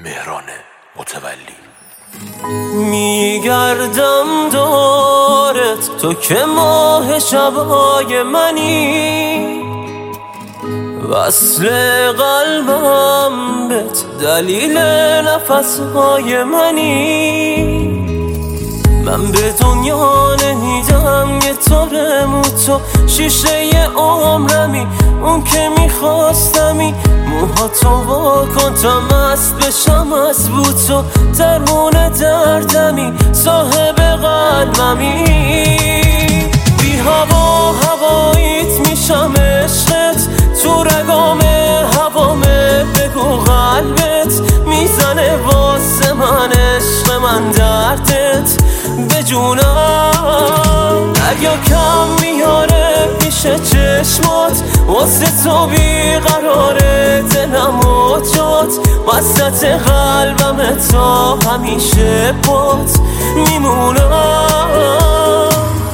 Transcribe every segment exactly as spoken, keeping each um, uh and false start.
مهران متولی. میگردم دورت تو که ماه شبای منی، وصل قلبم بهت دلیل نفسهای منی. من به دنیا نمیدم یه طور موتو شیشه عمرمی، اون که میخواستمی موهاتو وا کن تا مست بشم از بوتو، درمون دردمی صاحب قلبمی. بی هوا هواییت میشم عشقت، تو رگام هوامه بگو قلبت میزنه واسه من عشق من دردت به جونم. دریا کم میاره پیش چشمات، واسه تو بیقراره دلم و جات، وسط قلبم تا همیشه بات میمونم.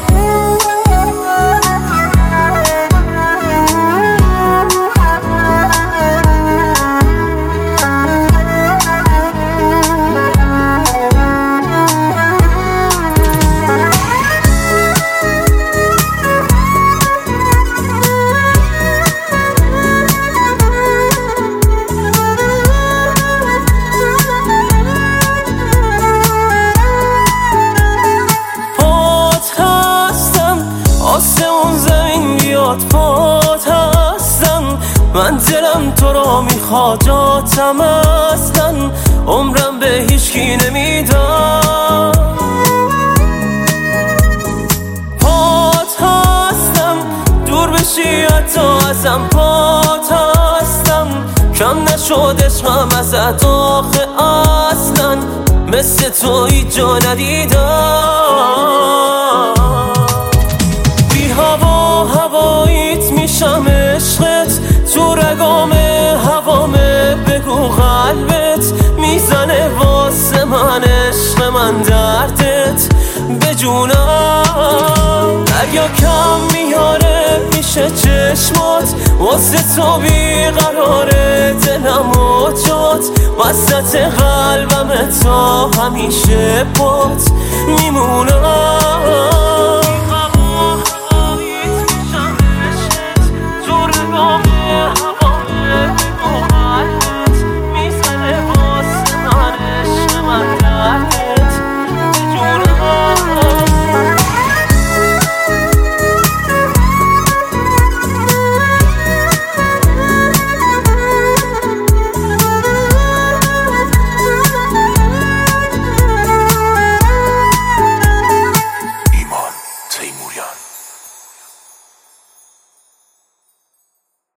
پات هستم من، دلم تو رو میخواد جاتم اصلا، عمرم به هیچکی نمیدم. پات هستم دور بشی حتی ازم، پات هستم کم نشد عشقم ازت آخه اصلا، مثل تو هیچ جا ندیدم. بی هوا هواییت میشم عشقت، تو رگام هوامه بگو قلبت میزنه واسه من عشق من دردت به جونم. دریا کم میاره میشه چشمات، واسه تو بیقراره دلم و جات، وسط قلبم تا همیشه بات میمونم.